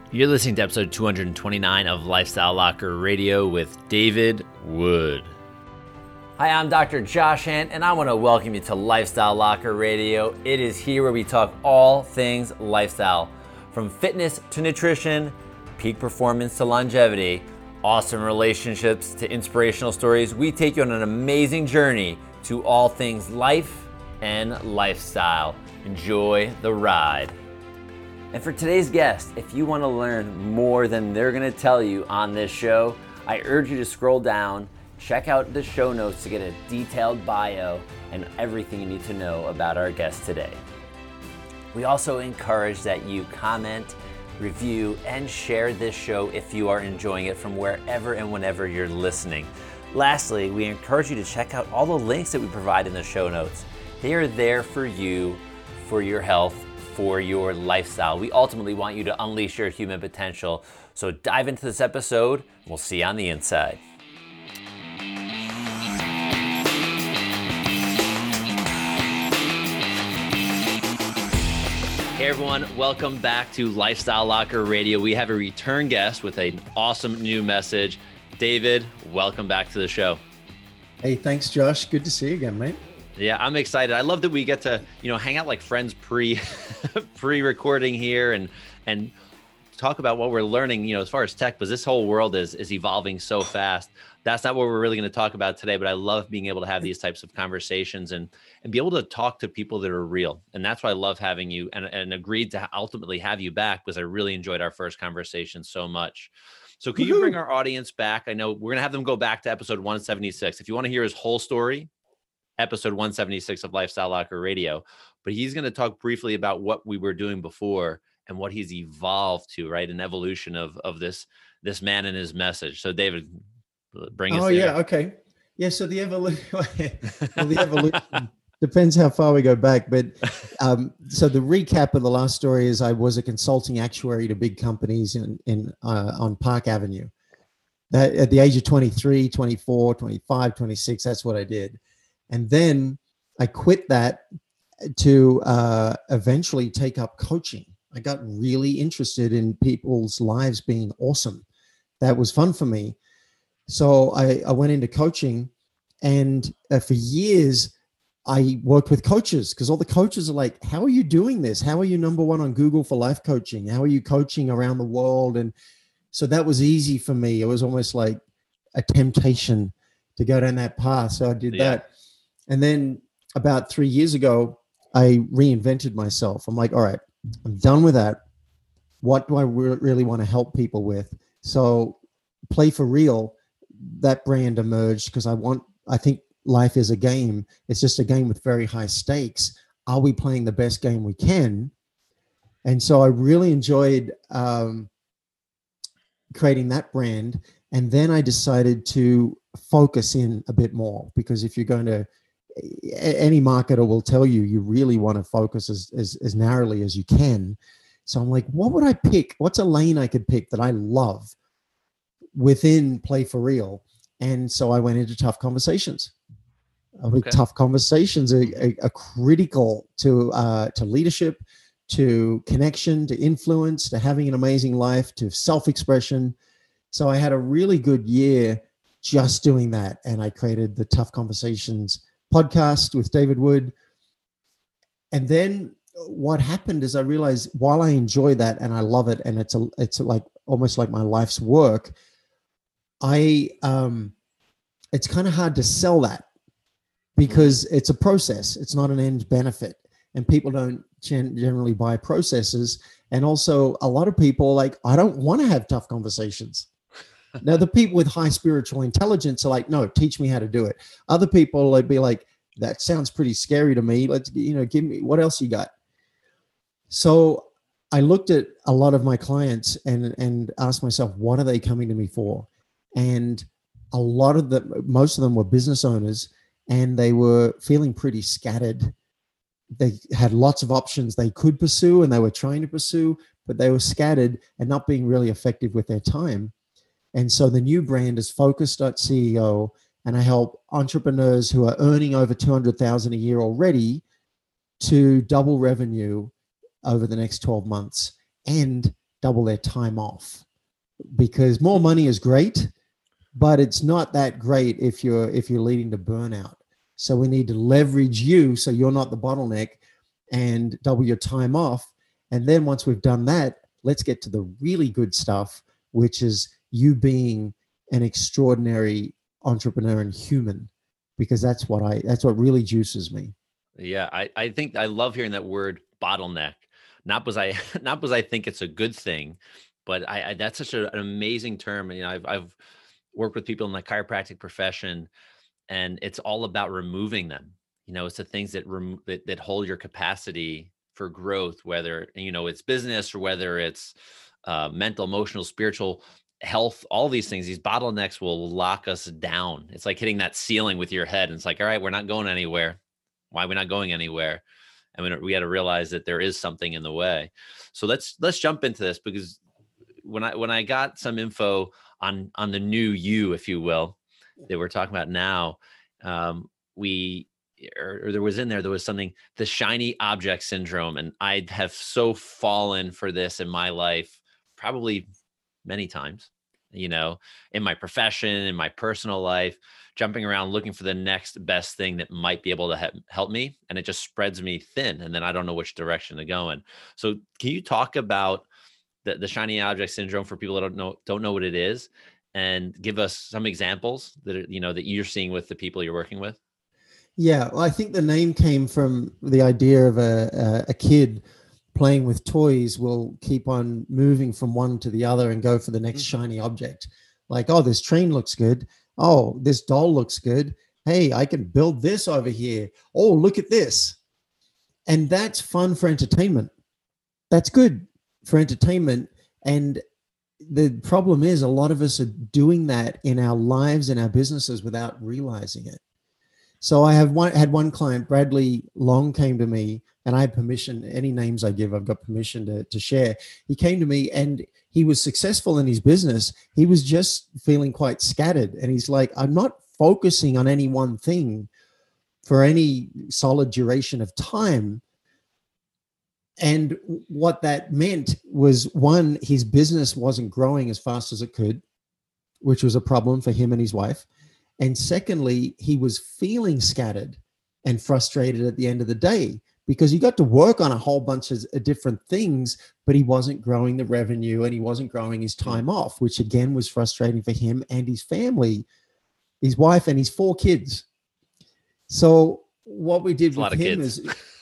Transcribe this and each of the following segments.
You're listening to episode 229 of Lifestyle Locker Radio with David Wood. Hi, I'm Dr. Josh Hant, and I want to welcome you to Lifestyle Locker Radio. It is here where we talk all things lifestyle, from fitness to nutrition, peak performance to longevity, awesome relationships to inspirational stories. We take you on an amazing journey to all things life and lifestyle. Enjoy the ride. And for today's guest, if you want to learn more than they're going to tell you on this show, I urge you to scroll down, check out the show notes to get a detailed bio and everything you need to know about our guest today. We also encourage that you comment, review, and share this show if you are enjoying it from wherever and whenever you're listening. Lastly, we encourage you to check out all the links that we provide in the show notes. They are there for you, for your health, for your lifestyle. We ultimately want you to unleash your human potential. So dive into this episode. We'll see you on the inside. Hey everyone, welcome back to Lifestyle Locker Radio. We have a return guest with an awesome new message. David, welcome back to the show. Hey, thanks Josh. Good to see you again, mate. Yeah, I'm excited. I love that we get to, hang out like friends pre-recording here and talk about what we're learning, as far as tech, because this whole world is evolving so fast. That's not what we're really going to talk about today, but I love being able to have these types of conversations and be able to talk to people that are real. And that's why I love having you and agreed to ultimately have you back, because I really enjoyed our first conversation so much. So can you bring our audience back? I know we're going to have them go back to episode 176. If you want to hear his whole story, episode 176 of Lifestyle Locker Radio, but he's going to talk briefly about what we were doing before and what he's evolved to, right? An evolution of this man and his message. So David, bring us there. Yeah. Okay. Yeah. So the evolution, the evolution depends how far we go back, but so the recap of the last story is I was a consulting actuary to big companies on Park Avenue. That at the age of 23, 24, 25, 26, that's what I did. And then I quit that to eventually take up coaching. I got really interested in people's lives being awesome. That was fun for me. So I went into coaching, and for years I worked with coaches, because all the coaches are like, how are you doing this? How are you number one on Google for life coaching? How are you coaching around the world? And so that was easy for me. It was almost like a temptation to go down that path. So I did that. And then about 3 years ago, I reinvented myself. I'm like, all right, I'm done with that. What do I really want to help people with? So Play for Real, that brand emerged because I think life is a game. It's just a game with very high stakes. Are we playing the best game we can? And so I really enjoyed creating that brand. And then I decided to focus in a bit more, because if you're going to, any marketer will tell you, you really want to focus as narrowly as you can. So I'm like, what would I pick? What's a lane I could pick that I love within Play for Real? And so I went into tough conversations. Tough conversations are critical to leadership, to connection, to influence, to having an amazing life, to self-expression. So I had a really good year just doing that. And I created the Tough Conversations podcast with David Wood. And then what happened is I realized, while I enjoy that and I love it, and it's like almost like my life's work, it's kind of hard to sell that, because it's a process. It's not an end benefit, and people don't generally buy processes. And also a lot of people are like, I don't want to have tough conversations. Now, the people with high spiritual intelligence are like, no, teach me how to do it. Other people would be like, that sounds pretty scary to me. Let's, give me, what else you got? So I looked at a lot of my clients and asked myself, what are they coming to me for? And most of them were business owners, and they were feeling pretty scattered. They had lots of options they could pursue and they were trying to pursue, but they were scattered and not being really effective with their time. And so the new brand is Focus.CEO, and I help entrepreneurs who are earning over $200,000 a year already to double revenue over the next 12 months and double their time off, because more money is great, but it's not that great if you're leading to burnout. So we need to leverage you so you're not the bottleneck, and double your time off. And then once we've done that, let's get to the really good stuff, which is you being an extraordinary entrepreneur and human, because that's what really juices me. Yeah, I think I love hearing that word bottleneck. Not because I think it's a good thing, but I that's such an amazing term. You know, I've worked with people in the chiropractic profession, and it's all about removing them. You know, it's the things that that hold your capacity for growth, whether, you know, it's business or whether it's mental, emotional, spiritual health. All these things, these bottlenecks will lock us down. It's like hitting that ceiling with your head, and it's like, all right, we're not going anywhere. Why are we not going anywhere? And we got to realize that there is something in the way. So let's jump into this, because when I got some info on the new you, if you will, that we're talking about now, there was something, the shiny object syndrome. And I have so fallen for this in my life, probably many times, you know, in my profession, in my personal life, jumping around looking for the next best thing that might be able to help me. And it just spreads me thin. And then I don't know which direction to go in. So can you talk about the shiny object syndrome for people that don't know what it is, and give us some examples that, you know, that you're seeing with the people you're working with? Yeah, well, I think the name came from the idea of a kid playing with toys will keep on moving from one to the other and go for the next shiny object. Like, oh, this train looks good. Oh, this doll looks good. Hey, I can build this over here. Oh, look at this. And that's fun for entertainment. That's good for entertainment. And the problem is a lot of us are doing that in our lives and our businesses without realizing it. So I had one client, Bradley Long, came to me, and I had permission. Any names I give, I've got permission to share. He came to me and he was successful in his business. He was just feeling quite scattered. And he's like, I'm not focusing on any one thing for any solid duration of time. And what that meant was, one, his business wasn't growing as fast as it could, which was a problem for him and his wife. And secondly, he was feeling scattered and frustrated at the end of the day, because he got to work on a whole bunch of different things, but he wasn't growing the revenue and he wasn't growing his time off, which again was frustrating for him and his family, his wife and his 4 kids. So what we did with him is,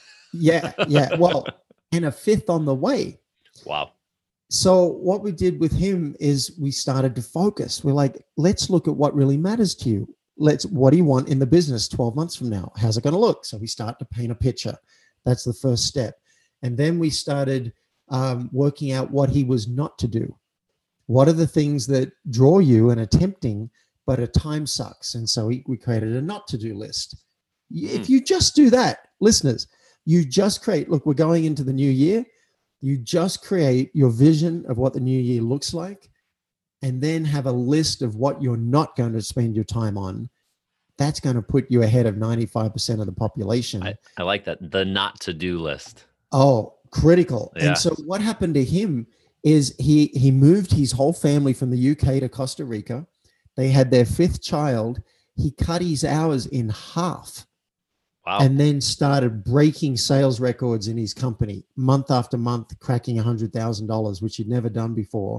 well, and a 5th on the way. Wow. So what we did with him is we started to focus. We're like, let's look at what really matters to you. What do you want in the business 12 months from now? How's it going to look? So we start to paint a picture. That's the first step. And then we started working out what he was not to do. What are the things that draw you and are tempting, but at time sucks? And so we created a not to do list. If you just do that, listeners, you just create, look, we're going into the new year. You just create your vision of what the new year looks like, and then have a list of what you're not going to spend your time on. That's going to put you ahead of 95% of the population. I like that. The not to do list. Oh, critical. Yeah. And so what happened to him is he moved his whole family from the UK to Costa Rica. They had their 5th child. He cut his hours in half. Wow. And then started breaking sales records in his company, month after month, cracking $100,000, which he'd never done before.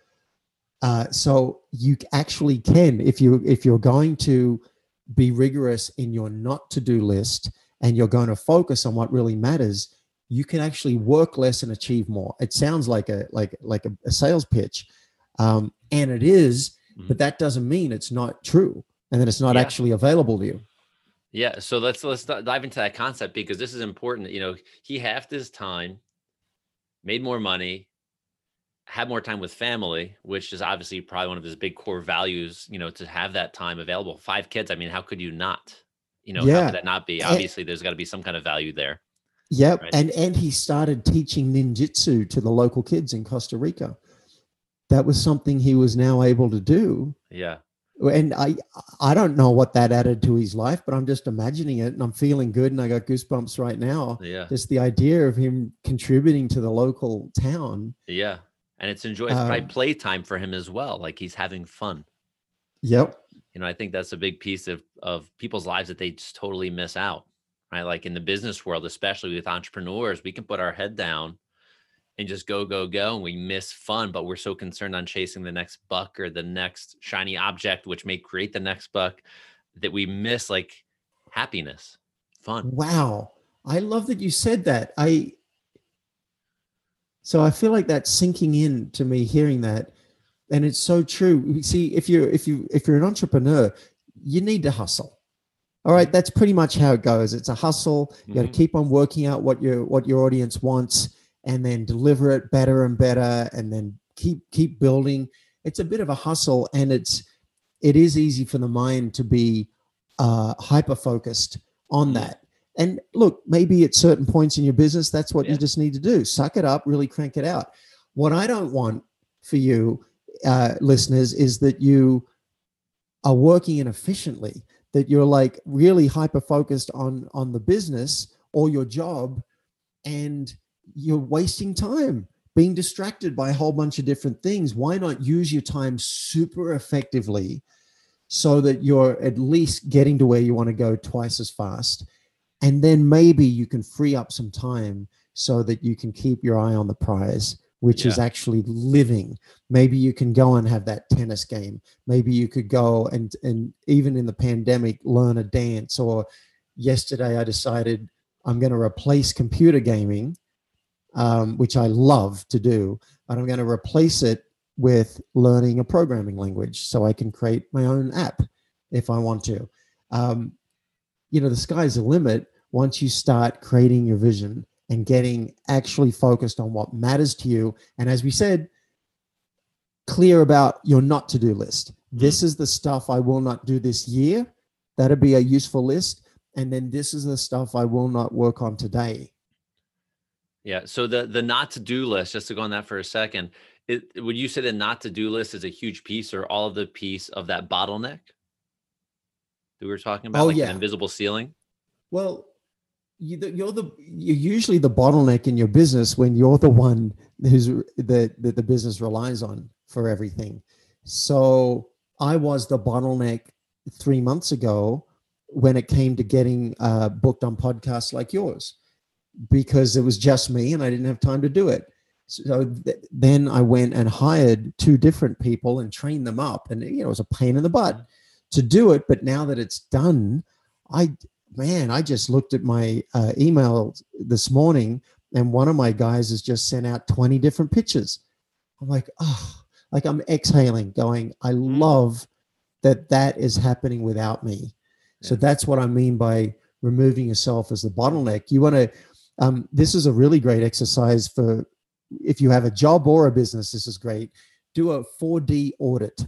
So you actually can, if you're going to be rigorous in your not to-do list and you're going to focus on what really matters, you can actually work less and achieve more. It sounds like a sales pitch, and it is, but that doesn't mean it's not true and that it's not actually available to you. Yeah. So let's dive into that concept, because this is important. You know, he halved his time, made more money, had more time with family, which is obviously probably one of his big core values, you know, to have that time available. 5 kids. I mean, how could you not, you know, how could that not be? Obviously there's got to be some kind of value there. Yep. Right? And he started teaching ninjutsu to the local kids in Costa Rica. That was something he was now able to do. Yeah. And I don't know what that added to his life, but I'm just imagining it and I'm feeling good and I got goosebumps right now. Yeah. Just the idea of him contributing to the local town. Yeah. And it's probably playtime for him as well. Like he's having fun. Yep. I think that's a big piece of people's lives that they just totally miss out, right? Like in the business world, especially with entrepreneurs, we can put our head down and just go, go, go. And we miss fun, but we're so concerned on chasing the next buck or the next shiny object, which may create the next buck, that we miss like happiness, fun. Wow. I love that you said that. So I feel like that's sinking in to me hearing that. And it's so true. See, if you're an entrepreneur, you need to hustle. All right. That's pretty much how it goes. It's a hustle. You got to keep on working out what your audience wants and then deliver it better and better and then keep building. It's a bit of a hustle, and it is easy for the mind to be hyper focused on that. And look, maybe at certain points in your business, that's what you just need to do. Suck it up, really crank it out. What I don't want for you, listeners, is that you are working inefficiently, that you're like really hyper focused on the business or your job, and you're wasting time being distracted by a whole bunch of different things. Why not use your time super effectively so that you're at least getting to where you want to go twice as fast? And then maybe you can free up some time so that you can keep your eye on the prize, which is actually living. Maybe you can go and have that tennis game. Maybe you could go and even in the pandemic, learn a dance. Or yesterday I decided I'm going to replace computer gaming, which I love to do, but I'm going to replace it with learning a programming language so I can create my own app if I want to. The sky's the limit once you start creating your vision and getting actually focused on what matters to you. And as we said, clear about your not to-do list. This is the stuff I will not do this year. That'd be a useful list. And then this is the stuff I will not work on today. Yeah. So the not to-do list, just to go on that for a second, would you say the not to-do list is a huge piece, or all of the piece of that bottleneck that we were talking about, an invisible ceiling? Well, you're usually the bottleneck in your business when you're the one who's the business relies on for everything. So I was the bottleneck 3 months ago when it came to getting booked on podcasts like yours, because it was just me and I didn't have time to do it. So then I went and hired 2 different people and trained them up, and it was a pain in the butt to do it. But now that it's done, I just looked at my email this morning, and one of my guys has just sent out 20 different pictures. I'm like, I'm exhaling, going, I love that is happening without me. Yeah. So that's what I mean by removing yourself as the bottleneck. You want to, this is a really great exercise for, if you have a job or a business, this is great. Do a 4D audit.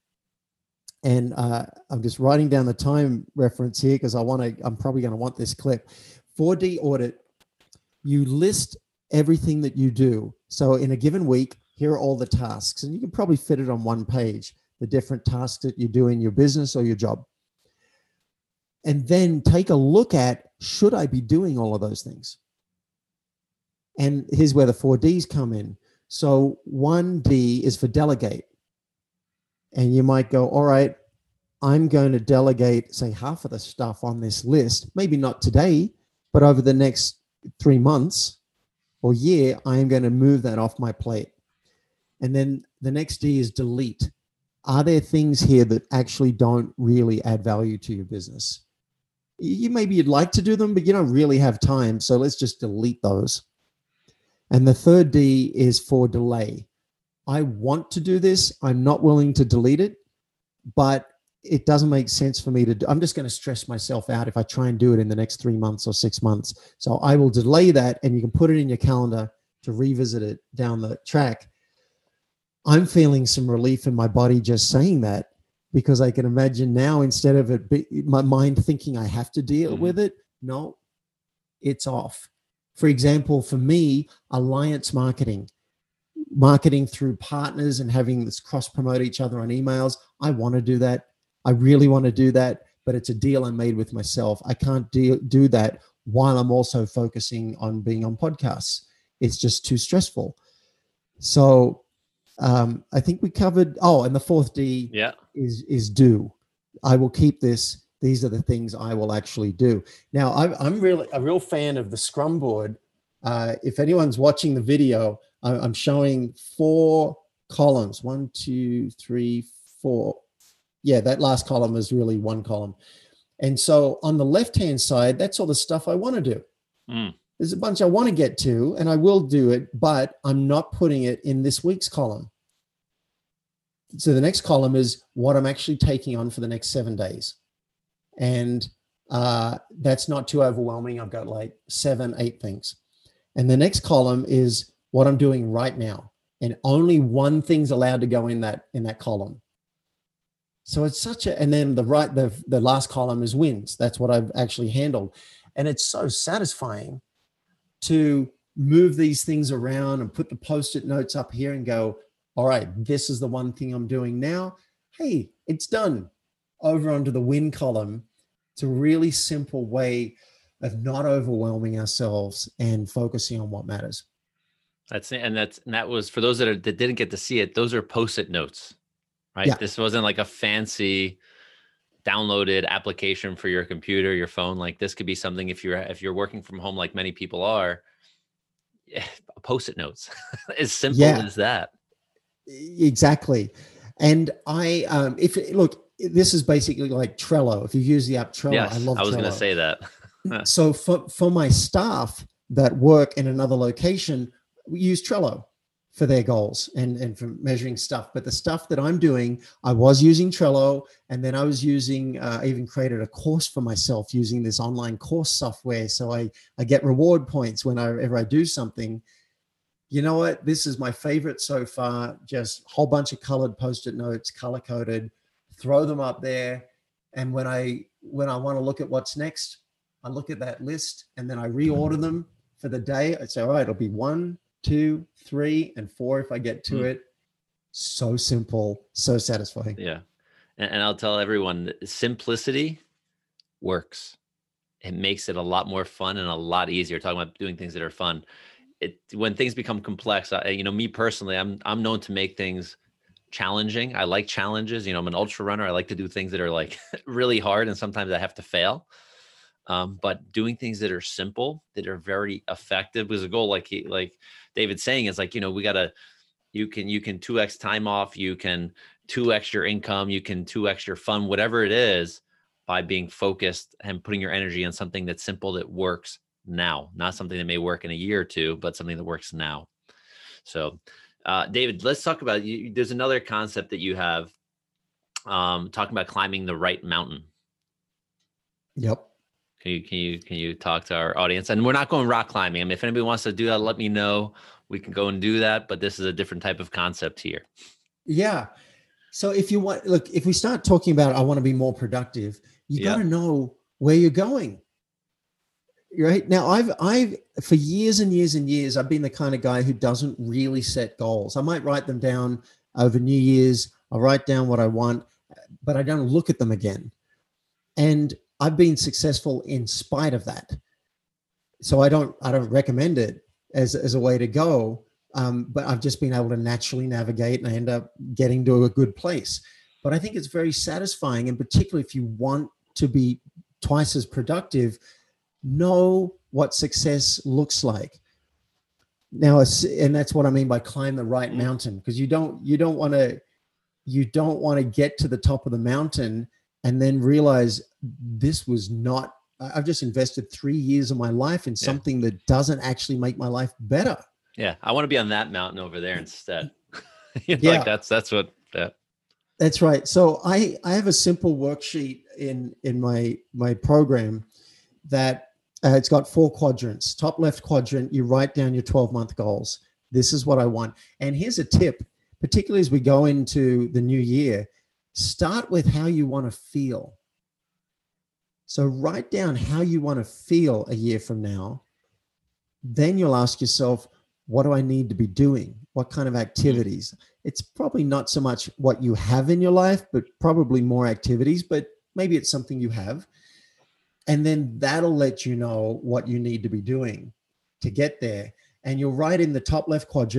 And I'm just writing down the time reference here because I'm probably going to want this clip. 4D audit, you list everything that you do. So in a given week, here are all the tasks, and you can probably fit it on one page, the different tasks that you do in your business or your job. And then take a look at, should I be doing all of those things? And here's where the 4Ds come in. So 1D is for delegate. And you might go, all right, I'm going to delegate, say, half of the stuff on this list, maybe not today, but over the next 3 months or year, I am going to move that off my plate. And then the next D is delete. Are there things here that actually don't really add value to your business? Maybe you'd like to do them, but you don't really have time. So let's just delete those. And the third D is for delay. I want to do this. I'm not willing to delete it, but it doesn't make sense for me to do. I'm just going to stress myself out if I try and do it in the next 3 months or 6 months. So I will delay that, and you can put it in your calendar to revisit it down the track. I'm feeling some relief in my body just saying that, because I can imagine now, instead of my mind thinking I have to deal with it, no, it's off. For example, for me, alliance marketing through partners and having this cross-promote each other on emails. I want to do that. I really want to do that, but it's a deal I made with myself. I can't do that while I'm also focusing on being on podcasts. It's just too stressful. So I think we covered, oh, and the fourth D Yeah. is do. I will keep this. These are the things I will actually do. Now, I'm really a real fan of the Scrum board. If anyone's watching the video, I'm showing 4 columns. 1, 2, 3, 4. Yeah, that last column is really one column. And so on the left-hand side, that's all the stuff I want to do. Mm. There's a bunch I want to get to, and I will do it, but I'm not putting it in this week's column. So the next column is what I'm actually taking on for the next 7 days. And that's not too overwhelming. I've got like 7, 8 things. And the next column is what I'm doing right now. And only one thing's allowed to go in that column. So it's such a, and then the last column is wins. That's what I've actually handled. And it's so satisfying to move these things around and put the Post-it notes up here and go, all right, this is the one thing I'm doing now. Hey, it's done. Over onto the win column. It's a really simple way of not overwhelming ourselves and focusing on what matters. That was for those that didn't get to see it. Those are Post-it notes, right? Yeah. This wasn't like a fancy downloaded application for your computer, your phone. Like this could be something if you're working from home, like many people are. Post-it notes, as simple as that. Exactly. And look, this is basically like Trello. If you use the app Trello, yes, I love Trello. I was going to say that. So for my staff that work in another location, we use Trello for their goals and for measuring stuff. But the stuff that I'm doing, I was using Trello, and then I was using, I even created a course for myself using this online course software. So I get reward points whenever I do something. You know what? This is my favorite so far. Just a whole bunch of colored Post-it notes, color coded, throw them up there. And when I want to look at what's next, I look at that list and then I reorder them for the day. I say, all right, it'll be 1, 2, 3, and 4 if I get to it. So simple, so satisfying. Yeah. And I'll tell everyone, simplicity works. It makes it a lot more fun and a lot easier. Talking about doing things that are fun. When things become complex, me personally, I'm known to make things challenging. I like challenges. I'm an ultra runner. I like to do things that are like really hard, and sometimes I have to fail. But doing things that are simple, that are very effective, was a goal. Like David's saying, is like, you can 2x time off, you can 2x your income, you can 2x your fun, whatever it is, by being focused and putting your energy on something that's simple, that works now, not something that may work in a year or two, but something that works now. So, David, let's talk about you. There's another concept that you have, talking about climbing the right mountain. Yep. Can you talk to our audience? And we're not going rock climbing. I mean, if anybody wants to do that, let me know. We can go and do that, but this is a different type of concept here. Yeah. So if we start talking about, I want to be more productive, you got to know where you're going. Right now, I've for years and years and years, I've been the kind of guy who doesn't really set goals. I might write them down over New Year's. I'll write down what I want, but I don't look at them again. And I've been successful in spite of that. So I don't recommend it as a way to go. But I've just been able to naturally navigate, and I end up getting to a good place. But I think it's very satisfying, and particularly if you want to be twice as productive, know what success looks like. Now, and that's what I mean by climb the right mountain, because you don't want to get to the top of the mountain and then realize this was not, I've just invested 3 years of my life in something that doesn't actually make my life better. Yeah. I want to be on that mountain over there instead. Like that's what. Yeah. That's right. So I have a simple worksheet in my program that it's got 4 quadrants. Top left quadrant, you write down your 12-month goals. This is what I want. And here's a tip, particularly as we go into the new year, start with how you want to feel. So write down how you want to feel a year from now. Then you'll ask yourself, what do I need to be doing? What kind of activities? It's probably not so much what you have in your life, but probably more activities, but maybe it's something you have. And then that'll let you know what you need to be doing to get there. And you'll write in the top left quadrant,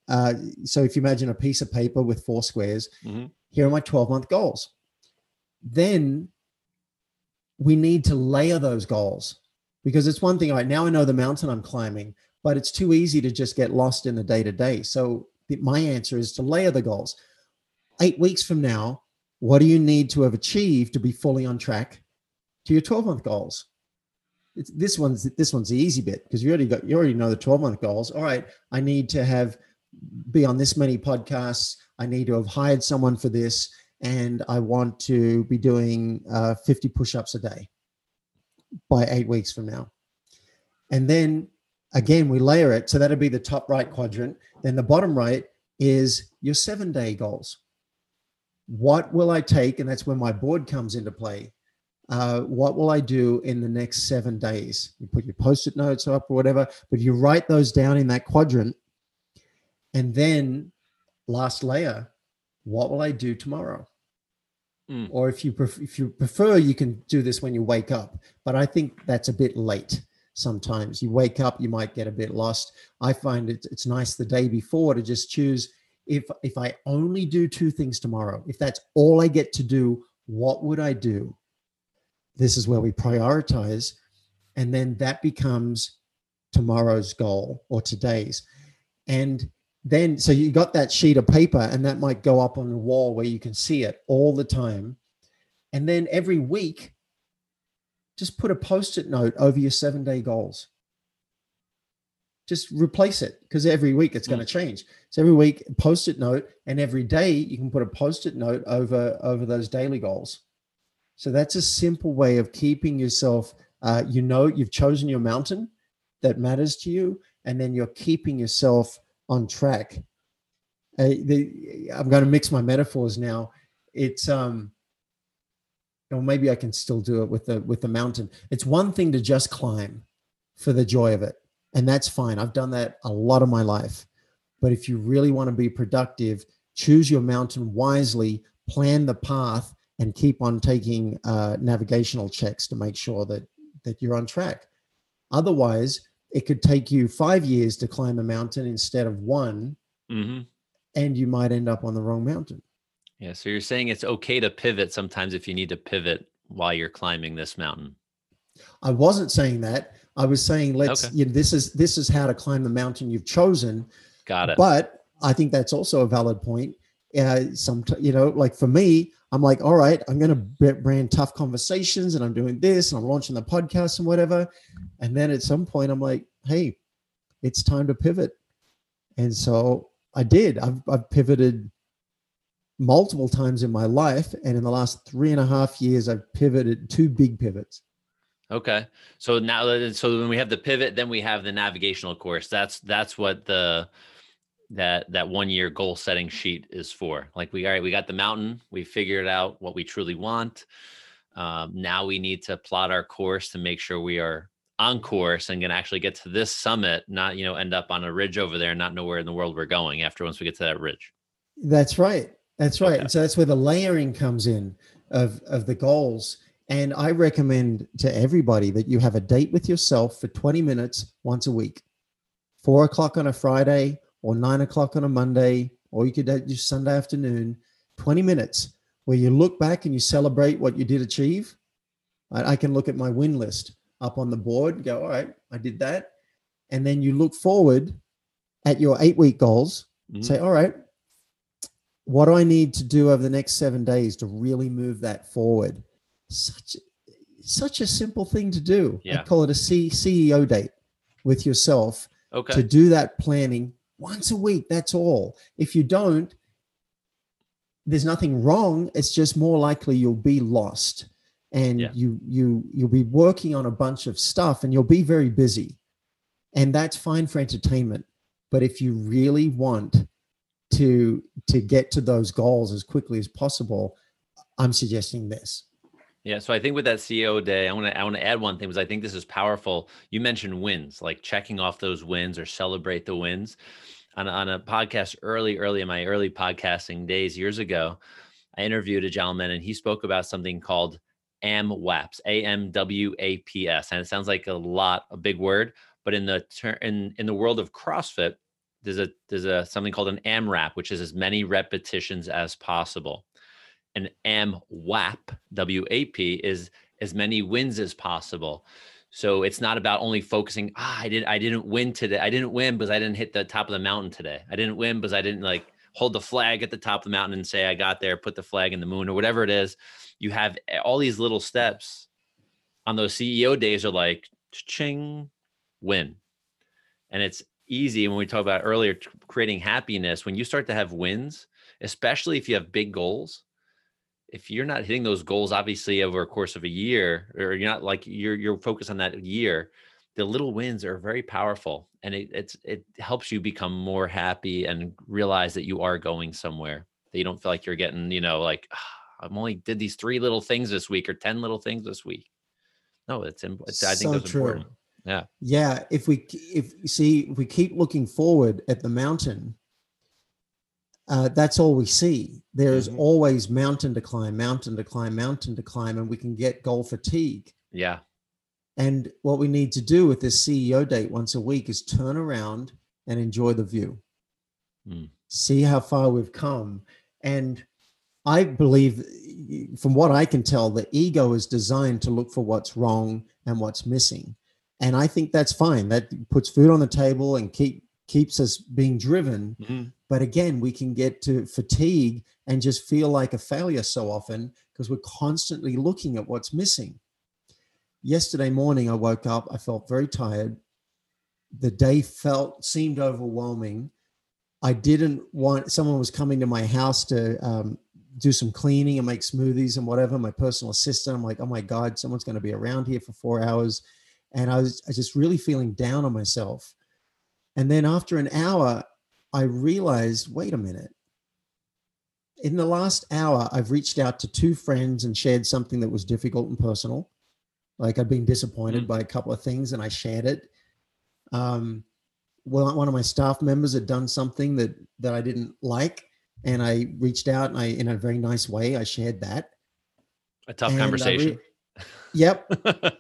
So if you imagine a piece of paper with 4 squares, here are my 12-month goals. Then we need to layer those goals, because it's one thing, right now I know the mountain I'm climbing, but it's too easy to just get lost in the day-to-day. So my answer is to layer the goals. 8 weeks from now, what do you need to have achieved to be fully on track to your 12-month goals? This one's the easy bit, because you already know the 12-month goals. All right, I need to be on this many podcasts. I need to have hired someone for this, and I want to be doing 50 push-ups a day by 8 weeks from now. And then again, we layer it. So that'll be the top right quadrant. Then the bottom right is your 7-day goals. What will I take? And that's when my board comes into play. What will I do in the next 7 days? You put your Post-it notes up or whatever, but you write those down in that quadrant. And then last layer, what will I do tomorrow? Or if you prefer, you can do this when you wake up. But I think that's a bit late. Sometimes you wake up, you might get a bit lost. I find it's nice the day before to just choose, if I only do 2 things tomorrow, if that's all I get to do, what would I do? This is where we prioritize. And then that becomes tomorrow's goal or today's. And then, so you got that sheet of paper, and that might go up on the wall where you can see it all the time. And then every week, just put a Post-it note over your 7-day goals. Just replace it, because every week it's going to change. So every week, Post-it note, and every day you can put a Post-it note over those daily goals. So that's a simple way of keeping yourself, you've chosen your mountain that matters to you, and then you're keeping yourself on track. I'm going to mix my metaphors now. It's, or maybe I can still do it with the mountain. It's one thing to just climb for the joy of it, and that's fine. I've done that a lot of my life. But if you really want to be productive, choose your mountain wisely, plan the path, and keep on taking navigational checks to make sure that you're on track. Otherwise, it could take you 5 years to climb a mountain instead of 1, and you might end up on the wrong mountain. Yeah. So you're saying it's okay to pivot sometimes if you need to pivot while you're climbing this mountain. I wasn't saying that. I was saying this is how to climb the mountain you've chosen. Got it. But I think that's also a valid point. Like for me, I'm like, all right, I'm going to brand tough conversations, and I'm doing this, and I'm launching the podcast and whatever. And then at some point I'm like, hey, it's time to pivot. And so I did. I've pivoted multiple times in my life. And in the last 3.5 years, I've pivoted 2 big pivots. Okay. So when we have the pivot, then we have the navigational course. That's what that 1 year goal setting sheet is for. Like we got the mountain, we figured out what we truly want. Now we need to plot our course to make sure we are on course and going to actually get to this summit, not, end up on a ridge over there and not know where in the world we're going once we get to that ridge. That's right. That's right. Okay. And so that's where the layering comes in of the goals. And I recommend to everybody that you have a date with yourself for 20 minutes once a week, 4:00 on a Friday or 9:00 on a Monday, or you could do Sunday afternoon, 20 minutes where you look back and you celebrate what you did achieve. I can look at my win list up on the board and go, all right, I did that. And then you look forward at your 8-week goals, say, all right, what do I need to do over the next 7 days to really move that forward? Such a simple thing to do. Yeah. I call it a CEO date with yourself. Okay. To do that planning once a week. That's all. If you don't, there's nothing wrong. It's just more likely you'll be lost, and you'll be working on a bunch of stuff, and you'll be very busy, and that's fine for entertainment. But if you really want to get to those goals as quickly as possible, I'm suggesting this. Yeah. So I think with that CEO day, I want to add one thing, because I think this is powerful. You mentioned wins, like checking off those wins or celebrate the wins. On a podcast early in my early podcasting days years ago, I interviewed a gentleman, and he spoke about something called AMWAPS, AMWAPS. And it sounds like a big word, but in the world of CrossFit, there's a something called an AMRAP, which is as many repetitions as possible. An MWAP, WAP, is as many wins as possible. So it's not about only focusing, I didn't win today. I didn't win because I didn't hit the top of the mountain today. I didn't win because I didn't like hold the flag at the top of the mountain and say I got there, put the flag in the moon or whatever it is. You have all these little steps on those CEO days are like, ching, win. And it's easy when we talked about earlier, creating happiness. When you start to have wins, especially if you have big goals, if you're not hitting those goals, obviously over a course of a year, or you're not like you're focused on that year, the little wins are very powerful, and it helps you become more happy and realize that you are going somewhere, that you don't feel like you're getting, like, I'm only did these 3 little things this week or 10 little things this week. No, it's I think So that's true. important. Yeah. Yeah. If we keep looking forward at the mountain, that's all we see. There's always mountain to climb, mountain to climb, mountain to climb, and we can get goal fatigue. Yeah. And what we need to do with this CEO date once a week is turn around and enjoy the view. See how far we've come. And I believe, from what I can tell, the ego is designed to look for what's wrong and what's missing. And I think that's fine. That puts food on the table and keeps us being driven. But again, we can get to fatigue and just feel like a failure so often because we're constantly looking at what's missing. Yesterday morning, I woke up, I felt very tired. The day seemed overwhelming. I didn't want, someone was coming to my house to do some cleaning and make smoothies and whatever, my personal assistant. I'm like, oh my God, someone's going to be around here for 4 hours. And I was just really feeling down on myself. And then after an hour, I realized, wait a minute. In the last hour, I've reached out to 2 friends and shared something that was difficult and personal. Like I'd been disappointed by a couple of things and I shared it. Well, one of my staff members had done something that I didn't like. And I reached out and in a very nice way, I shared that. A tough conversation. Yep.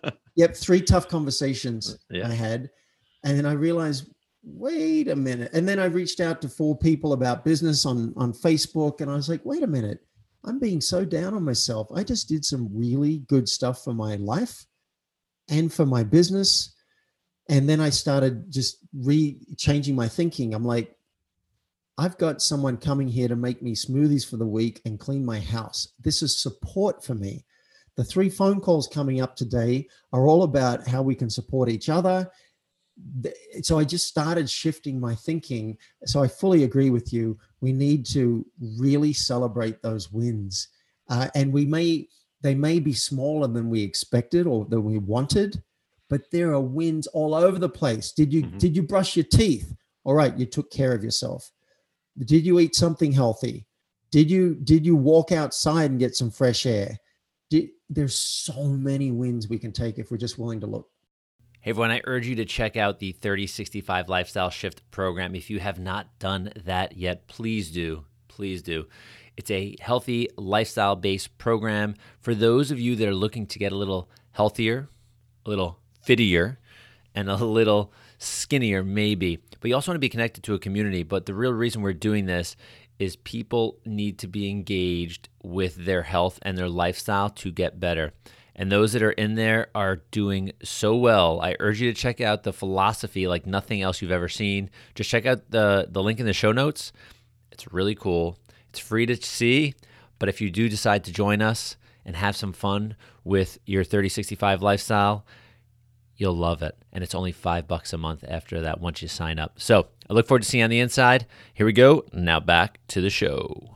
3 tough conversations I had. And then I realized, wait a minute. And then I reached out to 4 people about business on Facebook. And I was like, wait a minute, I'm being so down on myself. I just did some really good stuff for my life and for my business. And then I started just changing my thinking. I'm like, I've got someone coming here to make me smoothies for the week and clean my house. This is support for me. The 3 phone calls coming up today are all about how we can support each other. So I just started shifting my thinking. So I fully agree with you. We need to really celebrate those wins. And they may be smaller than we expected or than we wanted, but there are wins all over the place. Did you brush your teeth? All right, you took care of yourself. Did you eat something healthy? Did you walk outside and get some fresh air? There's so many wins we can take if we're just willing to look. Hey everyone, I urge you to check out the 3065 Lifestyle Shift program. If you have not done that yet, please do. Please do. It's a healthy lifestyle-based program for those of you that are looking to get a little healthier, a little fittier, and a little skinnier maybe. But you also want to be connected to a community. But the real reason we're doing this is people need to be engaged with their health and their lifestyle to get better. And those that are in there are doing so well. I urge you to check out the philosophy like nothing else you've ever seen. Just check out the link in the show notes. It's really cool. It's free to see. But if you do decide to join us and have some fun with your 3065 lifestyle, you'll love it. And it's only $5 a month after that once you sign up. So I look forward to seeing you on the inside. Here we go. Now back to the show.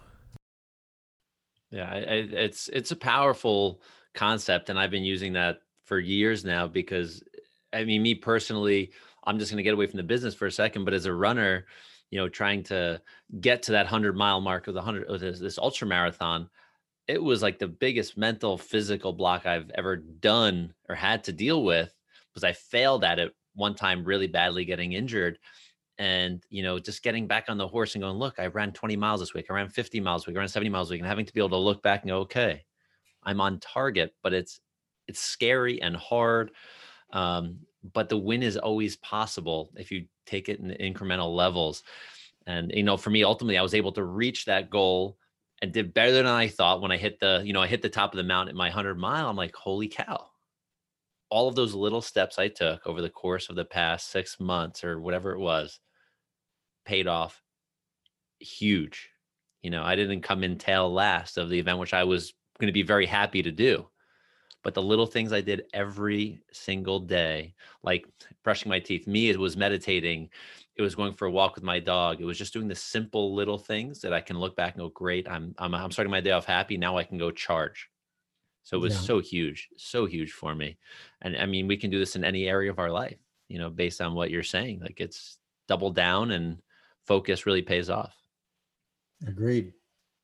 Yeah, it's a powerful concept, and I've been using that for years now because, I mean, me personally, I'm just going to get away from the business for a second, but as a runner, trying to get to that 100-mile mark of this ultra marathon, it was like the biggest mental, physical block I've ever done or had to deal with because I failed at it one time really badly, getting injured. And, just getting back on the horse and going, look, I ran 20 miles this week. I ran 50 miles a week. I ran 70 miles a week, and having to be able to look back and go, okay, I'm on target, but it's scary and hard. But the win is always possible if you take it in incremental levels. And, for me, ultimately, I was able to reach that goal and did better than I thought when I hit the top of the mountain at my 100-mile. I'm like, holy cow. All of those little steps I took over the course of the past 6 months or whatever it was paid off huge. I didn't come in tail last of the event, which I was going to be very happy to do. But the little things I did every single day, like brushing my teeth, it was meditating. It was going for a walk with my dog. It was just doing the simple little things that I can look back and go, great, I'm starting my day off happy. Now I can go charge. So it was so huge for me. And I mean, we can do this in any area of our life, based on what you're saying. Like, it's double down and focus really pays off. Agreed.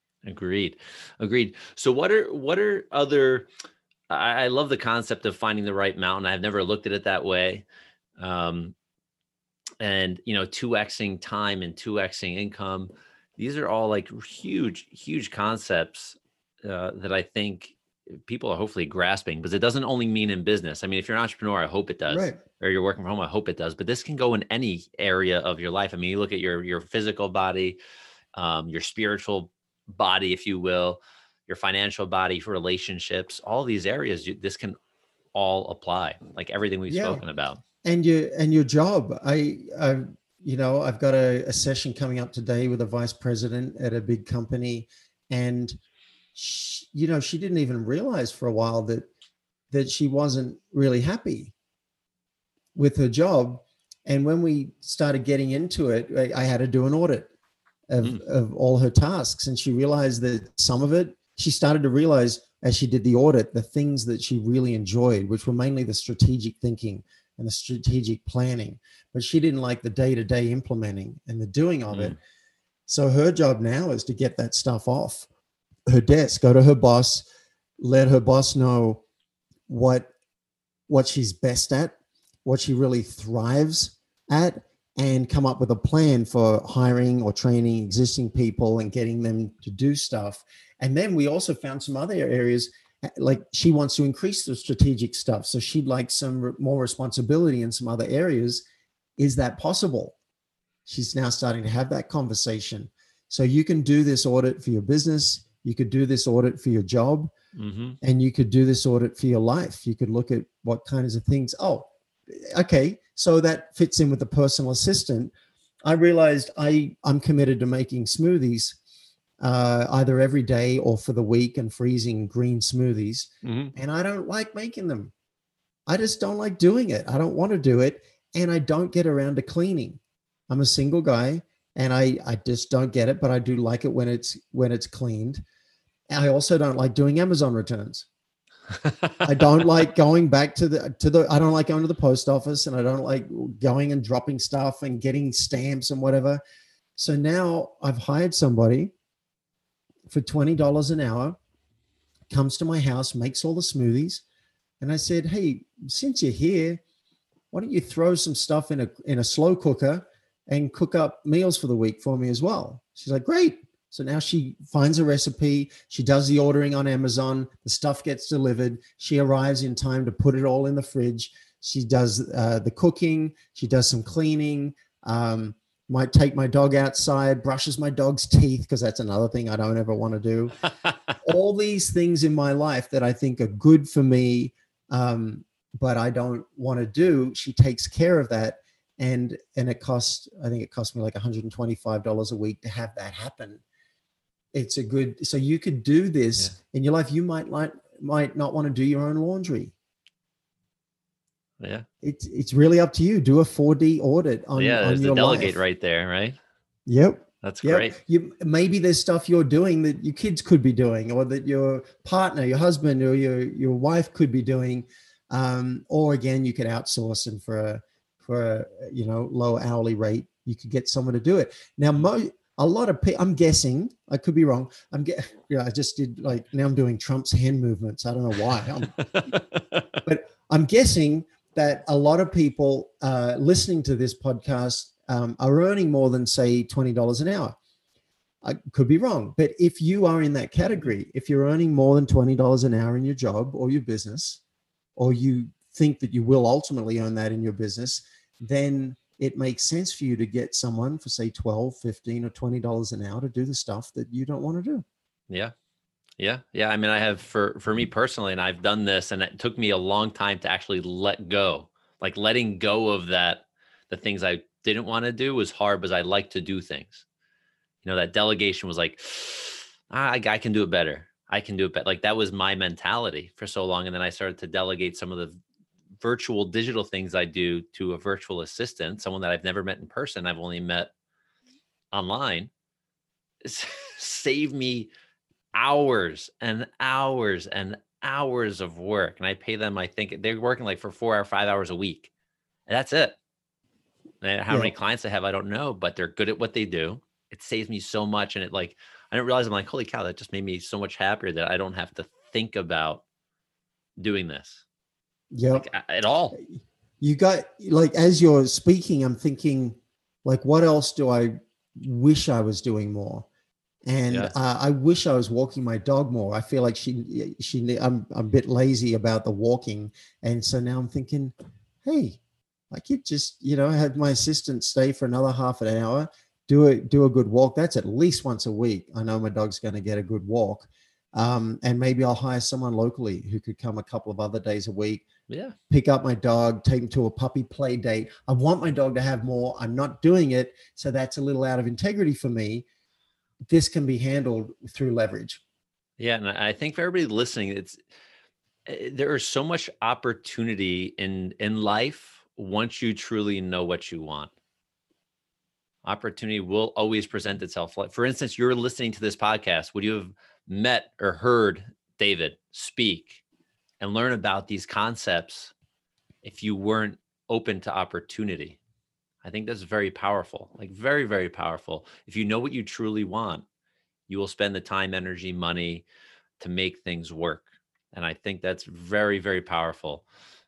So what are other, I love the concept of finding the right mountain. I've never looked at it that way. And 2xing time and 2xing income. These are all like huge concepts that I think people are hopefully grasping, because it doesn't only mean in business. I mean, if you're an entrepreneur, I hope it does, right. Or you're working from home, I hope it does, but this can go in any area of your life. I mean, you look at your physical body, your spiritual body, if you will, your financial body, for relationships, all these areas, this can all apply, like everything we've spoken about. And your job. I've got a session coming up today with a vice president at a big company, and she didn't even realize for a while that she wasn't really happy with her job. And when we started getting into it, I had to do an audit of all her tasks. And she realized that some of it, she started to realize as she did the audit, the things that she really enjoyed, which were mainly the strategic thinking and the strategic planning, but she didn't like the day-to-day implementing and the doing of it. So her job now is to get that stuff off her desk, go to her boss, let her boss know what she's best at, what she really thrives at, and come up with a plan for hiring or training existing people and getting them to do stuff. And then we also found some other areas, like she wants to increase the strategic stuff. So she'd like some more responsibility in some other areas. Is that possible? She's now starting to have that conversation. So you can do this audit for your business. You could do this audit for your job, and you could do this audit for your life. You could look at what kinds of things. Oh, okay. So that fits in with the personal assistant. I realized I'm committed to making smoothies either every day or for the week, and freezing green smoothies. And I don't like making them. I just don't like doing it. I don't want to do it. And I don't get around to cleaning. I'm a single guy, and I just don't get it, but I do like it when it's cleaned. And I also don't like doing Amazon returns. I don't like going back I don't like going to the post office, and I don't like going and dropping stuff and getting stamps and whatever. So now I've hired somebody for $20 an hour, comes to my house, makes all the smoothies. And I said, hey, since you're here, why don't you throw some stuff in a slow cooker and cook up meals for the week for me as well? She's like, great. So now she finds a recipe. She does the ordering on Amazon. The stuff gets delivered. She arrives in time to put it all in the fridge. She does the cooking. She does some cleaning. Might take my dog outside, brushes my dog's teeth, because that's another thing I don't ever want to do. All these things in my life that I think are good for me, but I don't want to do. She takes care of that. And I think it cost me like $125 a week to have that happen. So you could do this in your life. You might not want to do your own laundry. Yeah. It's really up to you. Do a 4D audit on there's your the delegate life. Right there, right? Yep. That's great. Maybe there's stuff you're doing that your kids could be doing, or that your partner, your husband, or your wife could be doing. Or again, you could outsource, and for a low hourly rate, you could get someone to do it. Now, a lot of people, I'm guessing, I could be wrong. I just did now I'm doing Trump's hand movements. I don't know why. But I'm guessing that a lot of people listening to this podcast are earning more than, say, $20 an hour. I could be wrong. But if you are in that category, if you're earning more than $20 an hour in your job or your business, or you think that you will ultimately earn that in your business, then it makes sense for you to get someone for say $12, $15 or $20 an hour to do the stuff that you don't want to do. Yeah. I mean, I have for me personally, and I've done this, and it took me a long time to actually let go. Like letting go of that, the things I didn't want to do was hard, because I like to do things. That delegation was like, I can do it better. I can do it better. Like that was my mentality for so long. And then I started to delegate some of the virtual digital things I do to a virtual assistant, someone that I've never met in person. I've only met online. Save me hours and hours and hours of work. And I pay them, I think they're working like for 4 or 5 hours a week. And that's it. And how many clients I have, I don't know, but they're good at what they do. It saves me so much. And I didn't realize, I'm like, holy cow, that just made me so much happier that I don't have to think about doing this. At all. You got, like, as you're speaking, I'm thinking, like, what else do I wish I was doing more? And I wish I was walking my dog more. I feel like I'm a bit lazy about the walking. And so now I'm thinking, hey, I could just, have my assistant stay for another half an hour, do a good walk. That's at least once a week. I know my dog's going to get a good walk. And maybe I'll hire someone locally who could come a couple of other days a week. Yeah. Pick up my dog, take him to a puppy play date. I want my dog to have more. I'm not doing it. So that's a little out of integrity for me. This can be handled through leverage. Yeah. And I think for everybody listening, there is so much opportunity in life once you truly know what you want. Opportunity will always present itself. Like, for instance, you're listening to this podcast. Would you have met or heard David speak and learn about these concepts if you weren't open to opportunity? I think that's very powerful, like very, very powerful. If you know what you truly want, you will spend the time, energy, money to make things work. And I think that's very, very powerful.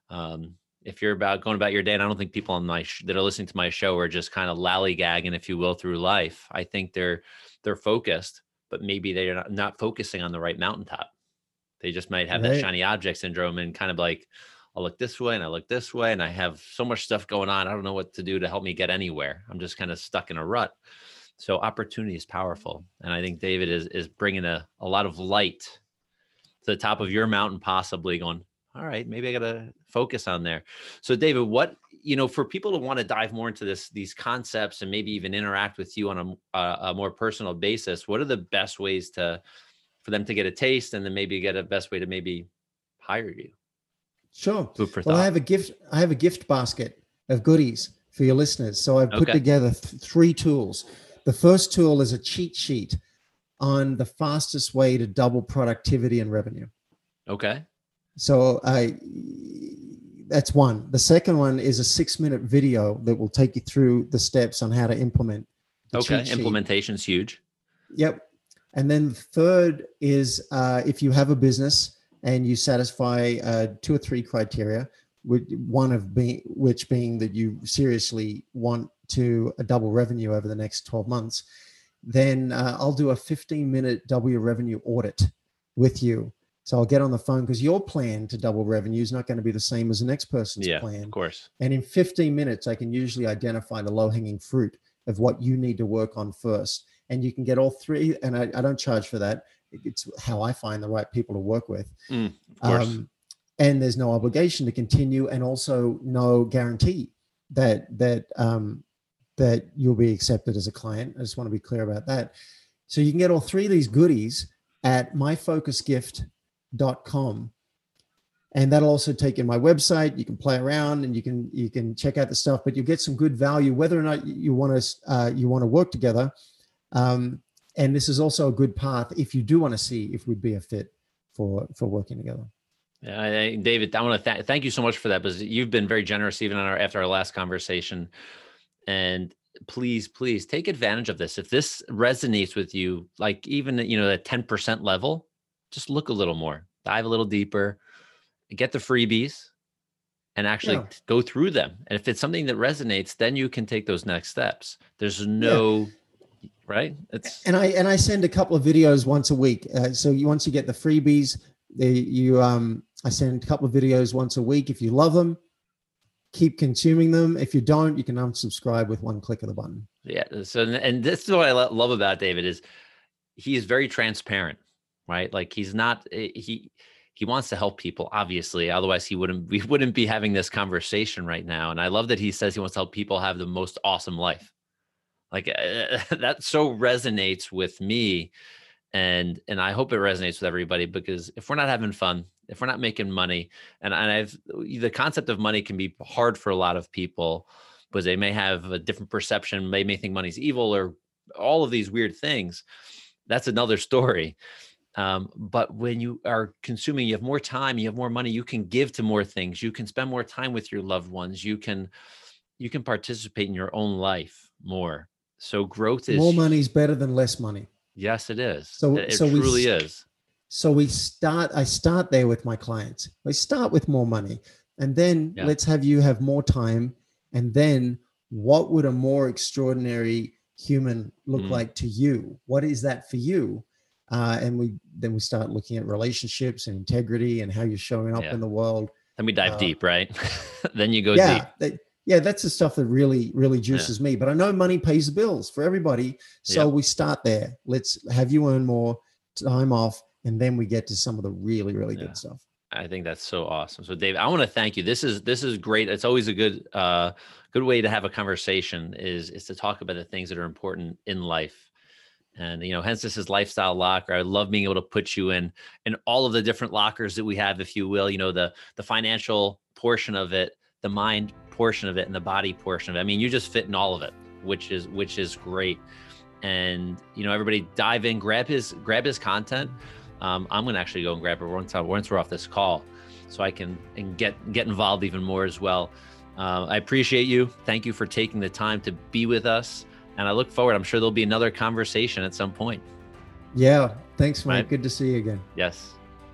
If you're going about your day, and I don't think people on that are listening to my show are just kind of lollygagging, if you will, through life. I think they're focused, but maybe they're not focusing on the right mountaintop. They just might have that shiny object syndrome and kind of like, I'll look this way and I look this way, and I have so much stuff going on. I don't know what to do to help me get anywhere. I'm just kind of stuck in a rut. So opportunity is powerful. And I think David is bringing a lot of light to the top of your mountain, possibly going, all right, maybe I got to focus on there. So David, what, for people to want to dive more into these concepts and maybe even interact with you on a more personal basis, what are the best ways for them to get a taste, and then maybe get a best way to maybe hire you? Sure. Well, I have a gift basket of goodies for your listeners. So I've put together 3 tools. The first tool is a cheat sheet on the fastest way to double productivity and revenue. Okay. So that's one. The second one is a 6-minute video that will take you through the steps on how to implement. Implementation's huge. Yep. And then the third is if you have a business and you satisfy 2 or 3 criteria, which being that you seriously want to double revenue over the next 12 months, then I'll do a 15-minute double your revenue audit with you. So I'll get on the phone, because your plan to double revenue is not going to be the same as the next person's plan. Of course. And in 15 minutes, I can usually identify the low-hanging fruit of what you need to work on first. And you can get all 3. And I don't charge for that. It's how I find the right people to work with. Of course. And there's no obligation to continue, and also no guarantee that you'll be accepted as a client. I just want to be clear about that. So you can get all 3 of these goodies at myfocusgift.com. And that'll also take you to my website. You can play around and you can check out the stuff, but you get some good value, whether or not you want to work together. And this is also a good path if you do want to see if we'd be a fit for working together. Yeah, David, I want to thank you so much for that, because you've been very generous even after our last conversation. And please take advantage of this. If this resonates with you, like even the 10% level, just look a little more, dive a little deeper, get the freebies, and actually go through them. And if it's something that resonates, then you can take those next steps. There's no right. And I send a couple of videos once a week. So once you get the freebies, I send a couple of videos once a week. If you love them, keep consuming them. If you don't, you can unsubscribe with one click of the button. Yeah. So, and this is what I love about David is he is very transparent, right? Like he's not, he wants to help people, obviously. Otherwise we wouldn't be having this conversation right now. And I love that he says he wants to help people have the most awesome life. Like that so resonates with me. And I hope it resonates with everybody, because if we're not having fun, if we're not making money, and the concept of money can be hard for a lot of people because they may have a different perception. They may think money's evil or all of these weird things. That's another story. But when you are consuming, you have more time, you have more money, you can give to more things. You can spend more time with your loved ones. You can participate in your own life more. So growth is more money is better than less money. Yes, it is. So it truly is. So I start there with my clients. I start with more money, and then let's have you have more time. And then what would a more extraordinary human look like to you? What is that for you? And we start looking at relationships and integrity and how you're showing up in the world. Then we dive deep, right? Then you go deep. That's the stuff that really, really juices me. But I know money pays the bills for everybody. So we start there. Let's have you earn more time off. And then we get to some of the really, really good stuff. I think that's so awesome. So Dave, I want to thank you. This is great. It's always a good way to have a conversation is to talk about the things that are important in life. And, hence this is Lifestyle Locker. I love being able to put you in all of the different lockers that we have, if you will, the financial portion of it, the mind portion of it, and the body portion of it. I mean, you just fit in all of it, which is great. And, everybody dive in, grab his content. I'm going to actually go and grab it once we're off this call, so I can get involved even more as well. I appreciate you. Thank you for taking the time to be with us. And I look forward. I'm sure there'll be another conversation at some point. Yeah. Thanks, Mike. Right. Good to see you again. Yes.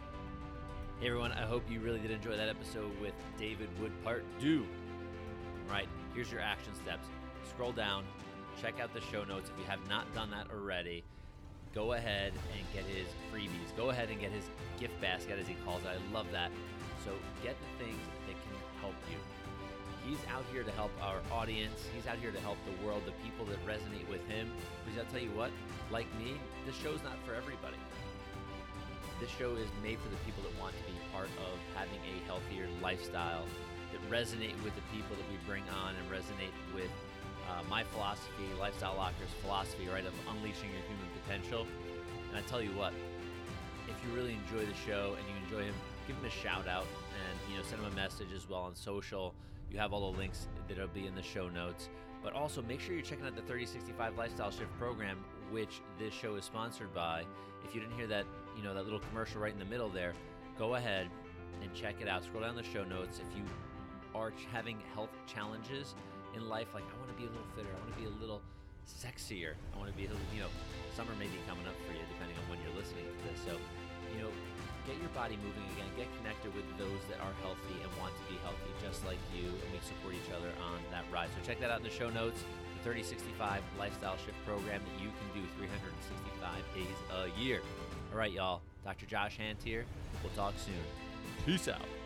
Hey, everyone. I hope you really did enjoy that episode with David Wood Part 2. All right. Here's your action steps. Scroll down. Check out the show notes if you have not done that already. Go ahead and get his freebies. Go ahead and get his gift basket, as he calls it. I love that. So get the things that can help you. He's out here to help our audience. He's out here to help the world, the people that resonate with him. Because I'll tell you what, like me, this show's not for everybody. This show is made for the people that want to be part of having a healthier lifestyle, that resonate with the people that we bring on and resonate with my philosophy, Lifestyle Locker's philosophy, right, of unleashing your human potential. And I tell you what, if you really enjoy the show and you enjoy him, give him a shout out and send him a message as well on social. You have all the links that'll be in the show notes. But also make sure you're checking out the 3065 Lifestyle Shift program, which this show is sponsored by. If you didn't hear that, that little commercial right in the middle there, go ahead and check it out. Scroll down the show notes. If you are having health challenges in life, like I want to be a little fitter, I want to be a little sexier, I want to be a little, summer may be coming up for you depending on when you're listening to this. So, get your body moving again, get connected with those that are healthy and want to be healthy just like you, and we support each other on that ride. So check that out in the show notes, the 3065 Lifestyle Shift program that you can do 365 days a year. All right, y'all, Dr. Josh Hant here. We'll talk soon. Peace out.